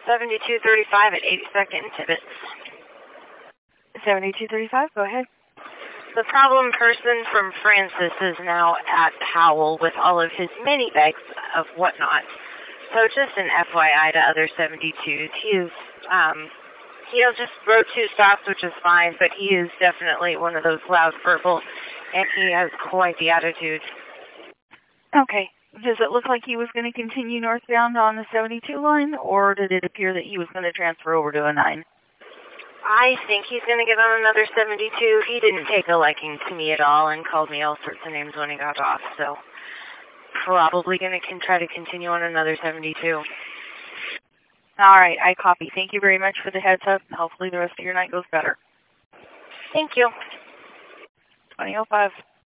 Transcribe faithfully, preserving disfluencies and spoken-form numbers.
seventy-two thirty-five at eighty-second and Tibbetts. seventy-two thirty-five, go ahead. The problem person from Francis is now at Howell with all of his mini bags of whatnot. So just an F Y I to other seventy-twos. He is, um, he just wrote two stops, which is fine, but he is definitely one of those loud purple, and he has quite the attitude. Okay. Does it look like he was going to continue northbound on the seventy-two line, or did it appear that he was going to transfer over to a nine? I think he's going to get on another seventy-two. He didn't take a liking to me at all and called me all sorts of names when he got off, so probably going to can try to continue on another seventy-two. All right, I copy. Thank you very much for the heads up. Hopefully the rest of your night goes better. Thank you. twenty oh five.